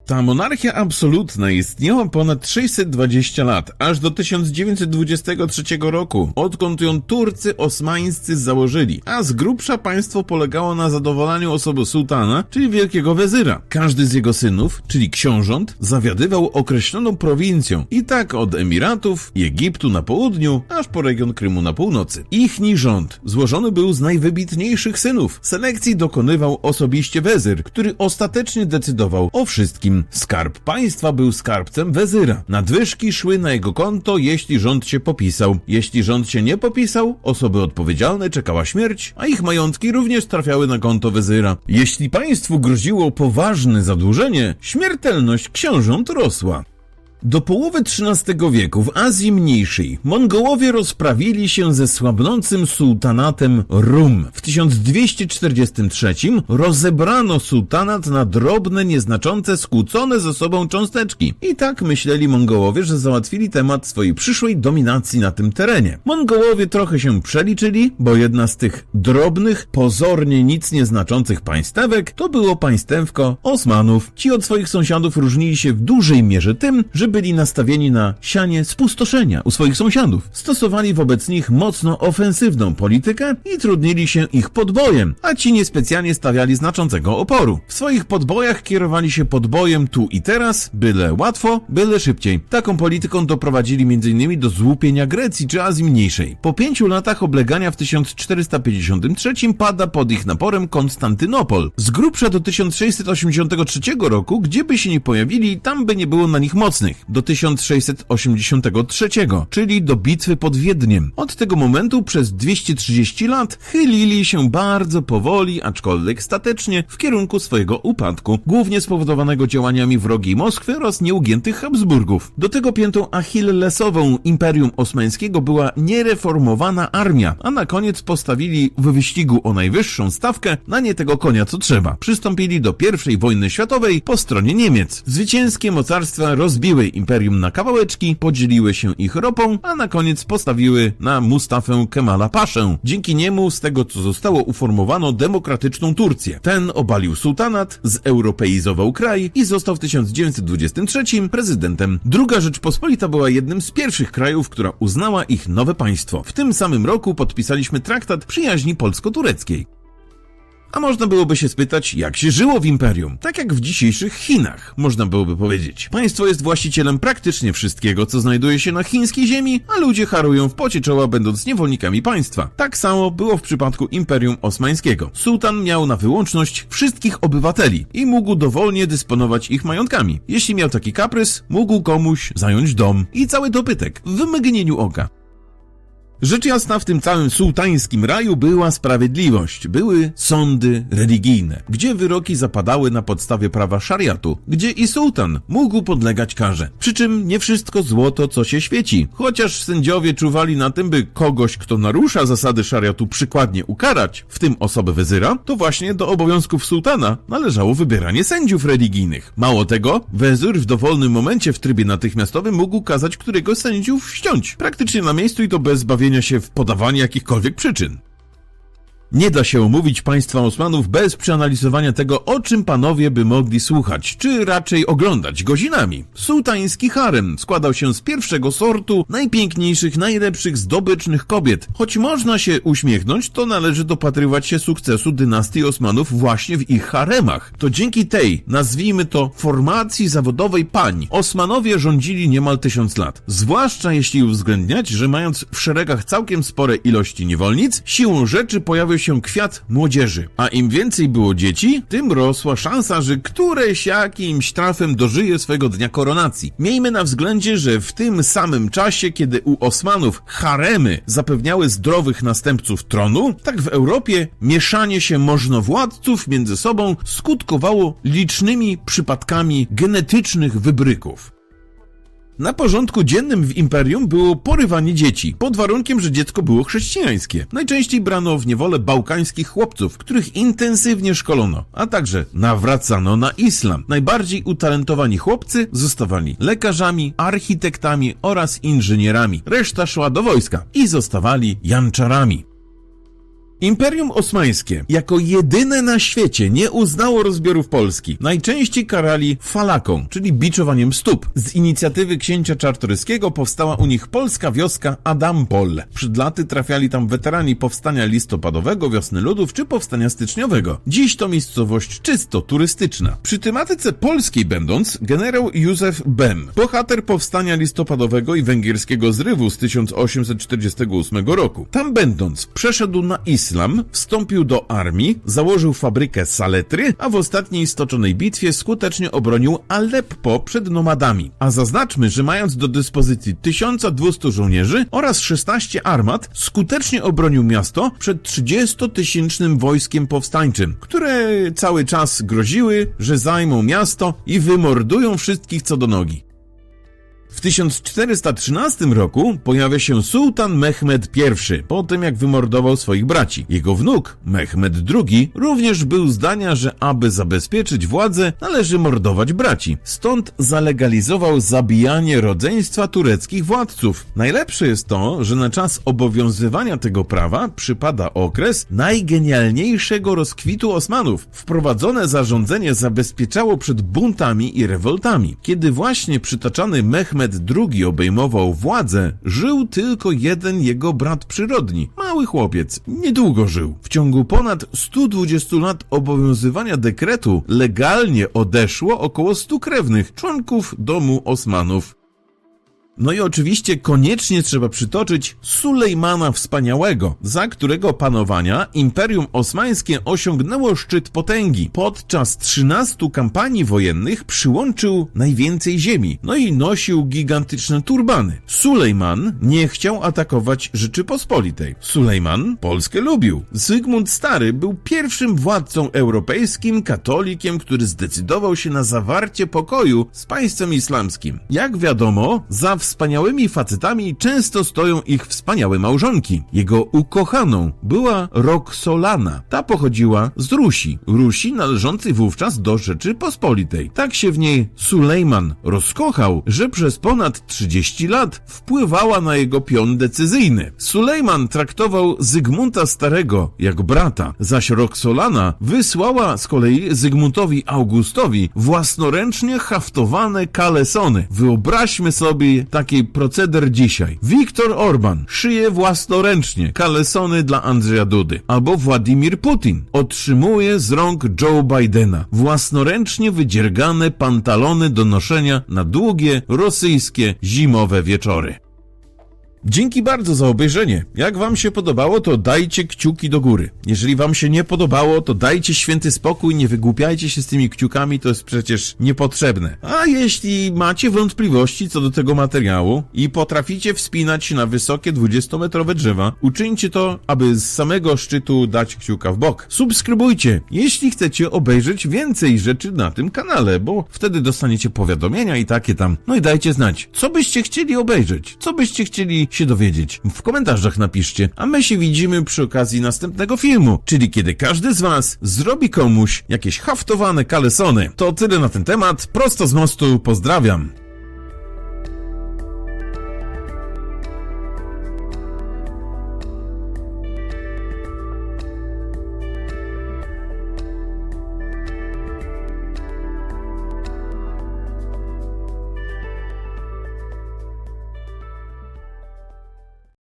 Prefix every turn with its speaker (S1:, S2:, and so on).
S1: Ta monarchia absolutna istniała ponad 620 lat, aż do 1923 roku, odkąd ją Turcy osmańscy założyli, a z grubsza państwo polegało na zadowolaniu osoby sułtana, czyli wielkiego wezyra. Każdy z jego synów, czyli książąt, zawiadywał określoną prowincją i tak od Emiratów i Egiptu na południu, aż po region Krymu na północy. Ichni rząd złożony był z najwybitniejszych synów. Selekcji dokonywał osobiście wezyr, który ostatecznie decydował o wszystkim. Skarb państwa był skarbcem wezyra. Nadwyżki szły na jego konto, jeśli rząd się popisał. Jeśli rząd się nie popisał, osoby odpowiedzialne czekała śmierć, a ich majątki również trafiały na konto wezyra. Jeśli państwu groziło poważne zadłużenie, śmiertelność książąt rosła. Do połowy XIII wieku w Azji Mniejszej Mongołowie rozprawili się ze słabnącym sułtanatem Rum. W 1243 rozebrano sułtanat na drobne, nieznaczące, skłócone ze sobą cząsteczki. I tak myśleli Mongołowie, że załatwili temat swojej przyszłej dominacji na tym terenie. Mongołowie trochę się przeliczyli, bo jedna z tych drobnych, pozornie nic nieznaczących państewek to było państewko Osmanów. Ci od swoich sąsiadów różnili się w dużej mierze tym, że byli nastawieni na sianie spustoszenia u swoich sąsiadów. Stosowali wobec nich mocno ofensywną politykę i trudnili się ich podbojem, a ci niespecjalnie stawiali znaczącego oporu. W swoich podbojach kierowali się podbojem tu i teraz, byle łatwo, byle szybciej. Taką polityką doprowadzili m.in. do złupienia Grecji czy Azji Mniejszej. Po 5 latach oblegania w 1453 pada pod ich naporem Konstantynopol. Z grubsza do 1683 roku, gdzie by się nie pojawili, tam by nie było na nich mocnych. Do 1683, czyli do bitwy pod Wiedniem. Od tego momentu przez 230 lat chylili się bardzo powoli, aczkolwiek statecznie, w kierunku swojego upadku, głównie spowodowanego działaniami wrogiej Moskwy oraz nieugiętych Habsburgów. Do tego piętą achillesową Imperium Osmańskiego była niereformowana armia, a na koniec postawili w wyścigu o najwyższą stawkę na nie tego konia co trzeba. Przystąpili do I wojny światowej po stronie Niemiec. Zwycięskie mocarstwa rozbiły imperium na kawałeczki, podzieliły się ich ropą, a na koniec postawiły na Mustafę Kemala Paszę. Dzięki niemu z tego co zostało uformowano demokratyczną Turcję. Ten obalił sułtanat, zeuropeizował kraj i został w 1923 prezydentem. Druga Rzeczpospolita była jednym z pierwszych krajów, która uznała ich nowe państwo. W tym samym roku podpisaliśmy traktat przyjaźni polsko-tureckiej. A można byłoby się spytać, jak się żyło w imperium? Tak jak w dzisiejszych Chinach, można byłoby powiedzieć. Państwo jest właścicielem praktycznie wszystkiego, co znajduje się na chińskiej ziemi, a ludzie harują w pocie czoła, będąc niewolnikami państwa. Tak samo było w przypadku Imperium Osmańskiego. Sułtan miał na wyłączność wszystkich obywateli i mógł dowolnie dysponować ich majątkami. Jeśli miał taki kaprys, mógł komuś zająć dom i cały dobytek w mgnieniu oka. Rzecz jasna, w tym całym sułtańskim raju była sprawiedliwość, były sądy religijne, gdzie wyroki zapadały na podstawie prawa szariatu, gdzie i sułtan mógł podlegać karze. Przy czym nie wszystko złoto, co się świeci. Chociaż sędziowie czuwali na tym, by kogoś, kto narusza zasady szariatu, przykładnie ukarać, w tym osobę wezyra, to właśnie do obowiązków sułtana należało wybieranie sędziów religijnych. Mało tego, wezyr w dowolnym momencie w trybie natychmiastowym mógł kazać któregoś z sędziów ściąć. Praktycznie na miejscu i to bez bawienia się w podawanie jakichkolwiek przyczyn. Nie da się omówić państwa Osmanów bez przeanalizowania tego, o czym panowie by mogli słuchać, czy raczej oglądać godzinami. Sułtański harem składał się z pierwszego sortu najpiękniejszych, najlepszych, zdobycznych kobiet. Choć można się uśmiechnąć, to należy dopatrywać się sukcesu dynastii Osmanów właśnie w ich haremach. To dzięki tej, nazwijmy to, formacji zawodowej pań, Osmanowie rządzili niemal 1000 lat. Zwłaszcza jeśli uwzględniać, że mając w szeregach całkiem spore ilości niewolnic, siłą rzeczy pojawił się kwiat młodzieży. A im więcej było dzieci, tym rosła szansa, że któreś jakimś trafem dożyje swego dnia koronacji. Miejmy na względzie, że w tym samym czasie, kiedy u Osmanów haremy zapewniały zdrowych następców tronu, tak w Europie mieszanie się możnowładców między sobą skutkowało licznymi przypadkami genetycznych wybryków. Na porządku dziennym w imperium było porywanie dzieci, pod warunkiem, że dziecko było chrześcijańskie. Najczęściej brano w niewolę bałkańskich chłopców, których intensywnie szkolono, a także nawracano na islam. Najbardziej utalentowani chłopcy zostawali lekarzami, architektami oraz inżynierami. Reszta szła do wojska i zostawali janczarami. Imperium Osmańskie jako jedyne na świecie nie uznało rozbiorów Polski. Najczęściej karali falaką, czyli biczowaniem stóp. Z inicjatywy księcia Czartoryskiego powstała u nich polska wioska Adampol. Przed laty trafiali tam weterani powstania listopadowego, wiosny ludów czy powstania styczniowego. Dziś to miejscowość czysto turystyczna. Przy tematyce polskiej będąc, generał Józef Bem, bohater powstania listopadowego i węgierskiego zrywu z 1848 roku. Tam będąc, przeszedł na islam, wstąpił do armii, założył fabrykę saletry, a w ostatniej stoczonej bitwie skutecznie obronił Aleppo przed nomadami. A zaznaczmy, że mając do dyspozycji 1200 żołnierzy oraz 16 armat, skutecznie obronił miasto przed 30-tysięcznym wojskiem powstańczym, które cały czas groziły, że zajmą miasto i wymordują wszystkich co do nogi. W 1413 roku pojawia się sułtan Mehmed I, po tym jak wymordował swoich braci. Jego wnuk, Mehmed II, również był zdania, że aby zabezpieczyć władzę, należy mordować braci. Stąd zalegalizował zabijanie rodzeństwa tureckich władców. Najlepsze jest to, że na czas obowiązywania tego prawa przypada okres najgenialniejszego rozkwitu Osmanów. Wprowadzone zarządzenie zabezpieczało przed buntami i rewoltami. Kiedy właśnie przytaczany Mehmed II obejmował władzę, żył tylko jeden jego brat przyrodni, mały chłopiec. Niedługo żył. W ciągu ponad 120 lat obowiązywania dekretu legalnie odeszło około 100 krewnych, członków domu Osmanów. No i oczywiście koniecznie trzeba przytoczyć Sulejmana Wspaniałego, za którego panowania Imperium Osmańskie osiągnęło szczyt potęgi. Podczas 13 kampanii wojennych przyłączył najwięcej ziemi, no i nosił gigantyczne turbany. Sulejman nie chciał atakować Rzeczypospolitej. Sulejman Polskę lubił. Zygmunt Stary był pierwszym władcą europejskim, katolikiem, który zdecydował się na zawarcie pokoju z państwem islamskim. Jak wiadomo, za wspaniałymi facetami często stoją ich wspaniałe małżonki. Jego ukochaną była Roxolana. Ta pochodziła z Rusi należącej wówczas do Rzeczypospolitej. Tak się w niej Sulejman rozkochał, że przez ponad 30 lat wpływała na jego pion decyzyjny. Sulejman traktował Zygmunta Starego jak brata, zaś Roxolana wysłała z kolei Zygmuntowi Augustowi własnoręcznie haftowane kalesony. Wyobraźmy sobie taki proceder dzisiaj. Viktor Orban szyje własnoręcznie kalesony dla Andrzeja Dudy. Albo Władimir Putin otrzymuje z rąk Joe Bidena własnoręcznie wydziergane pantalony do noszenia na długie, rosyjskie, zimowe wieczory. Dzięki bardzo za obejrzenie. Jak wam się podobało, to dajcie kciuki do góry. Jeżeli wam się nie podobało, to dajcie święty spokój, nie wygłupiajcie się z tymi kciukami, to jest przecież niepotrzebne. A jeśli macie wątpliwości co do tego materiału i potraficie wspinać się na wysokie 20-metrowe drzewa, uczyńcie to, aby z samego szczytu dać kciuka w bok. Subskrybujcie, jeśli chcecie obejrzeć więcej rzeczy na tym kanale, bo wtedy dostaniecie powiadomienia i takie tam. No i dajcie znać, co byście chcieli obejrzeć, co byście chcieli się dowiedzieć. W komentarzach napiszcie, a my się widzimy przy okazji następnego filmu, czyli kiedy każdy z was zrobi komuś jakieś haftowane kalesony. To tyle na ten temat, prosto z mostu, pozdrawiam.